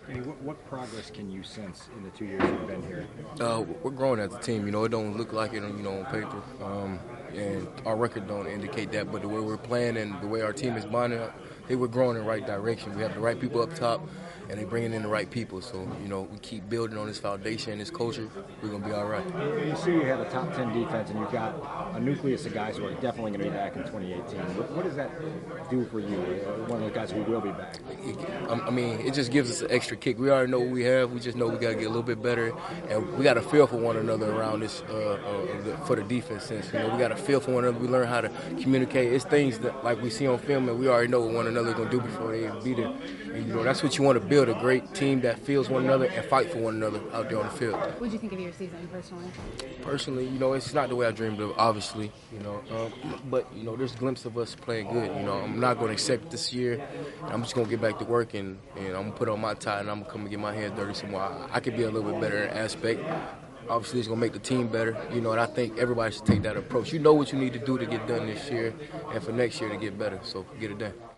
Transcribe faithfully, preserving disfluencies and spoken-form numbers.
Hey, what, what progress can you sense in the two years you've been here? Uh, we're growing as a team. You know, it don't look like it, you know, on paper, um, and our record don't indicate that. But the way we're playing and the way our team is bonding, I think we're growing in the right direction. We have the right people up top, and they're bringing in the right people. So, you know, we keep building on this foundation, this culture. We're gonna be all right. You see, you have a top ten defense, and you've got a nucleus of guys who are definitely going to be back in twenty eighteen. What, what does that do for you? Uh, One of the guys who will be back. I mean, it just gives us an extra kick. We already know what we have. We just know we got to get a little bit better, and we got to feel for one another around this uh, uh, for the defense. Since you know we got to feel for one another, we learn how to communicate. It's things that like we see on film, and we already know what one another is gonna do before they even be there. And, you know, that's what you want to build—a great team that feels one another and fight for one another out there on the field. What did you think of your season personally? Personally, you know, it's not the way I dreamed of, obviously, you know. Um, but, you know, there's a glimpse of us playing good. You know, I'm not going to accept it this year. I'm just going to get back to work, and, and I'm going to put on my tie, and I'm going to come and get my hands dirty some more. I, I could be a little bit better in that aspect. Obviously, it's going to make the team better, you know, and I think everybody should take that approach. You know what you need to do to get done this year and for next year to get better, so get it done.